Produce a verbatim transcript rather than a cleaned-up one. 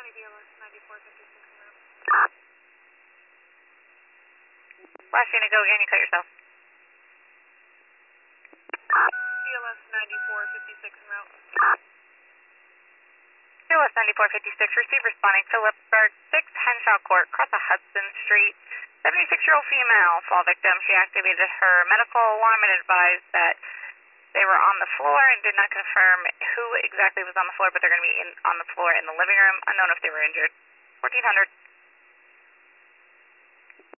B L S ninety-four fifty-six en route. Last unit, go again, you cut yourself. B L S ninety-four fifty-six en route. B L S ninety-four fifty-six, receive responding Phillipsburg, six Henshaw Court, across a Hudson Street. seventy-six-year-old female, fall victim. She activated her medical alarm and advised that they were on the floor and did not confirm who exactly was on the floor, but they're going to be in, on the floor in the living room. Unknown if they were injured. fourteen hundred.